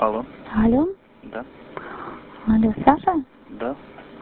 Алло. Алло. Да. Алло, Саша? Да.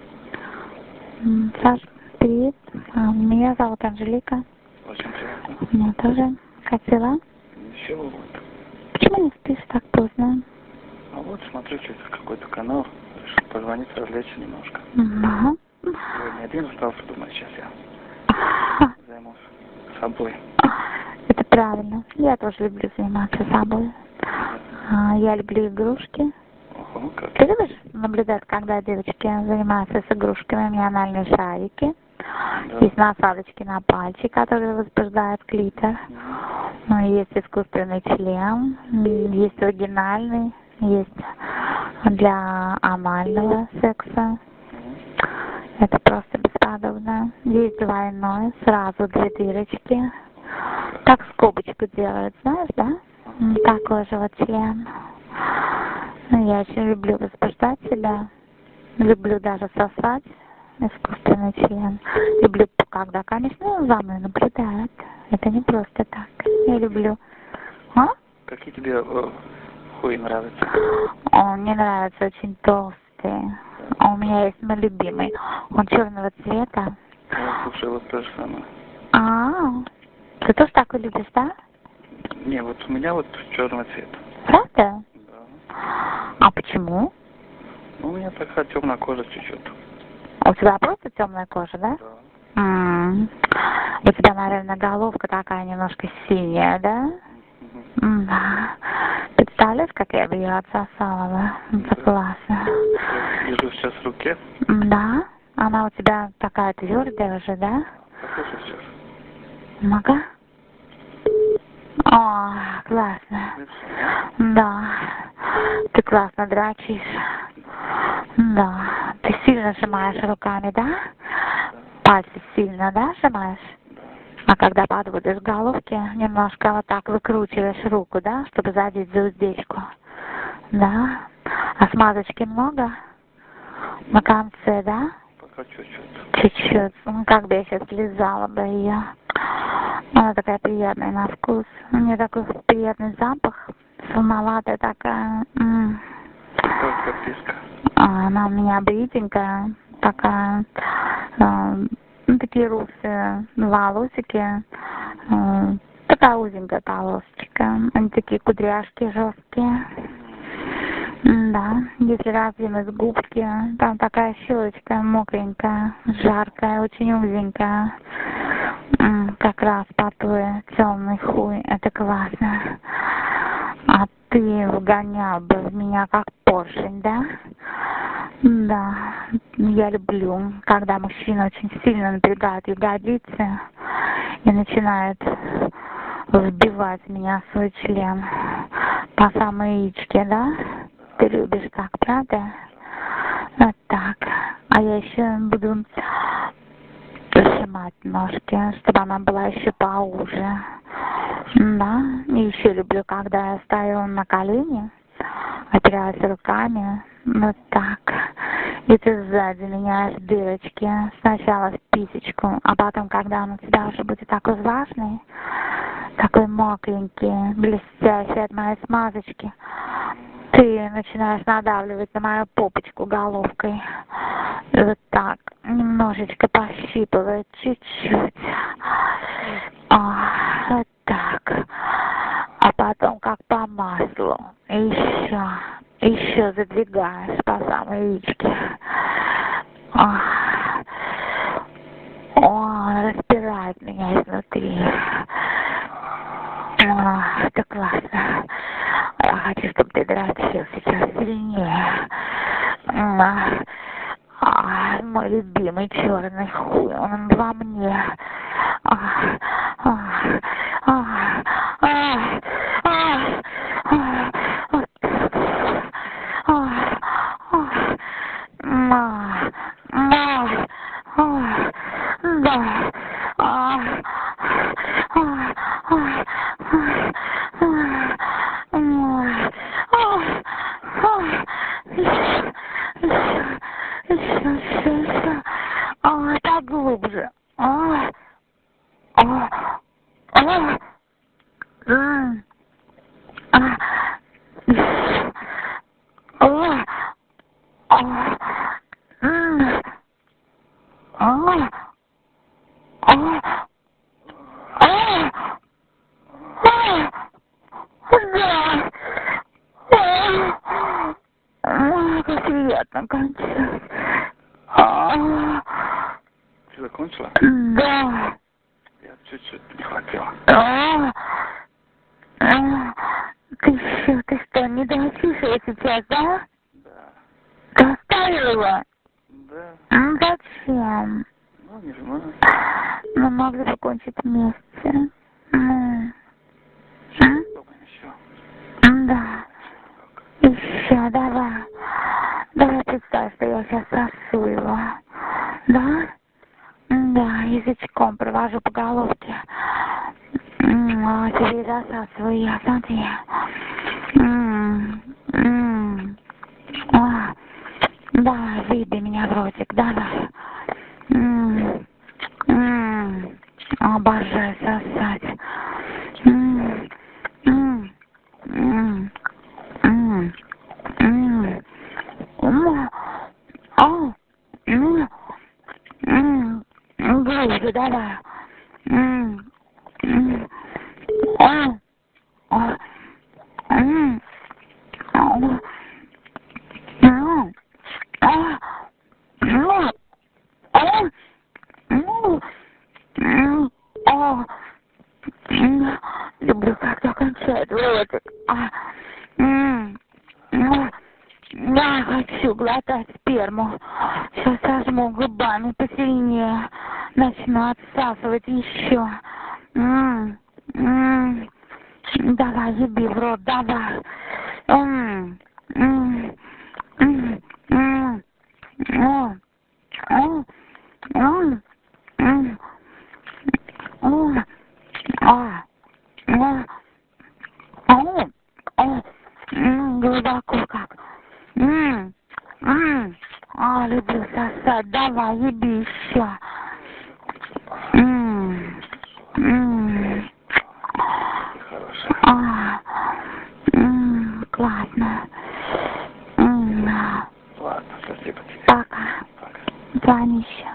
Саша, привет. Меня зовут Анжелика. Очень приятно. Меня тоже. Как дела? Ничего, вот. Почему не спишь так поздно? А вот смотрю через какой-то канал, решил позвонить, развлечься немножко. Ага. Сегодня один остался, думаю, сейчас я займусь собой. Это правильно. Я тоже люблю заниматься собой. Я люблю игрушки. Ого, как. Ты любишь наблюдать, когда девочки занимаются с игрушками? У меня анальные шарики. Да. Есть насадочки на пальчик, которые возбуждают клитор. Есть искусственный член. Есть оригинальный. Есть для анального секса. Это просто бесподобно. Есть двойной, сразу две дырочки. Так скобочку делают, знаешь, да? Такой же вот член. Я очень люблю возбуждать себя. Люблю даже сосать искусственный член. Люблю, когда, конечно, за мной наблюдают. Это не просто так. Я люблю. А? Какие тебе хуи нравятся? Мне нравится очень толстый. У меня есть мой любимый. Он черного цвета. Слушай, вот то же самое. Ты тоже такой любишь, да? Не, вот у меня вот черного цвета. Правда? Да. А почему? Ну, у меня такая темная кожа чуть-чуть. У тебя просто темная кожа, да? Да. У тебя, наверное, головка такая немножко синяя, да? Да. Представляешь, как я бы ее отсосала? Это классно. Я держу сейчас в руке. Да? Она у тебя такая твердая уже, да? Послушай сейчас. Ну-ка. О, классно. Да. Ты классно дрочишь. Да. Ты сильно сжимаешь руками, да? Пальцы сильно, да, сжимаешь? А когда подводишь головки, немножко вот так выкручиваешь руку, да, чтобы задеть за уздечку. Да. А смазочки много? На конце, да? Пока чуть-чуть. Чуть-чуть. Как бы я сейчас слезала бы ее. Она такая приятная на вкус. У нее такой приятный запах. Солоноватая такая. Как подписка? Она у меня бритенькая. Такая. Такие русые волосики. Такая узенькая полосочка. Они такие кудряшки жесткие. Да, если раздвинуть губки, там такая щелочка мокренькая, жаркая, очень узенькая. Как раз по твой темный хуй, это классно. А ты вгонял бы в меня как поршень, да? Да, я люблю, когда мужчина очень сильно напрягает ягодицы и начинает вбивать в меня свой член по самой яичке, да? Ты любишь так, правда? Вот так. А я еще буду сжимать ножки, чтобы она была еще поуже. Да. И еще люблю, когда я стою на колени, опираюсь руками. Вот так. И ты сзади меняешь дырочки. Сначала в писечку, а потом, когда он у тебя уже будет такой влажный, такой мокренький, блестящий от моей смазочки, ты начинаешь надавливать на мою попочку головкой. И вот так. Немножечко пощипывать, чуть-чуть. Вот так. А потом как по маслу. Еще задвигаешь по самой яичке. Распирает меня изнутри. Это классно. Я хочу, чтобы ты дрочил сейчас сильнее. Мой любимый черный хуй, он во мне. Так глубже. Как приятно кончилось. Ты закончила? Да. Я чуть-чуть не хватило. Ты что, не дочишься сейчас, да? Да. Ты оставил его? Да. Зачем? Ну, не знаю. Мы могли бы кончить вместе. Попробуем еще. Да. Еще, давай. Давай представь, что я сейчас сосу его. Да? Да, язычком провожу по головке. Тебе засасываю я, смотри. Давай, выйди меня в ротик, давай. Обожаю сосать. Глубже, давай. Люблю, когда кончает ротик. Я хочу глотать сперму. Сейчас сожму губами посильнее. Начну отсасывать еще. Давай, еби в рот, давай. Глубоко как. Люблю сосать. Давай, еби еще. Классно. Ладно, спасибо тебе. Пока. Пока. Звони еще.